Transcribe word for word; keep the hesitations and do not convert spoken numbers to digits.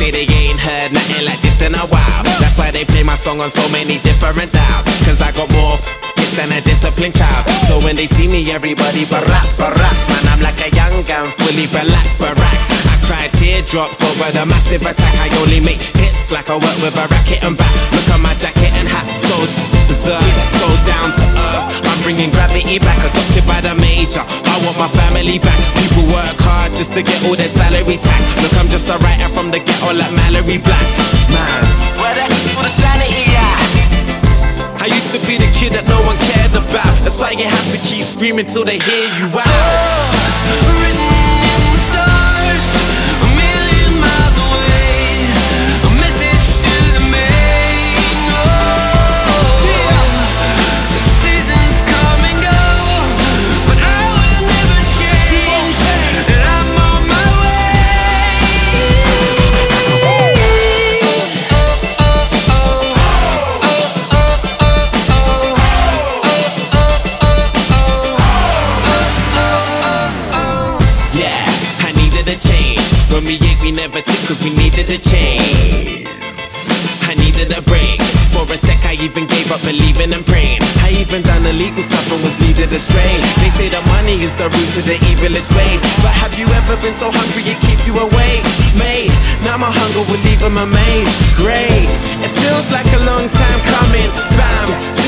say they ain't heard nothing like this in a while. That's why they play my song on so many different dials. Cause I got more hits than a disciplined child. So when they see me, everybody barack, baracks. Man, I'm like a young gun, fully black, barack. I cry teardrops over the massive attack. I only make hits like I work with a racket and back. Look at my jacket and hat, so berserk, so down to earth. I'm bringing gravity back, adopted by the major. I want my family back. People work hard just to get all their salary tax. Look, I'm just a writer from the ghetto like Mallory Black. Man, where the for the sanity at? I used to be the kid that no one cared about. That's why you have to keep screaming till they hear you out. Oh, written in the stars, a million miles away, a message to the main. Oh, the seasons come and go, but I will never change, and I'm on my way. When we ate, we never took cause we needed a change. I needed a break. For a sec, I even gave up believing and praying. I even done illegal stuff and was leaded astray. They say that money is the root to the evilest ways. But have you ever been so hungry it keeps you awake? Mate, now my hunger will leave them amazed. Great, it feels like a long time coming, fam.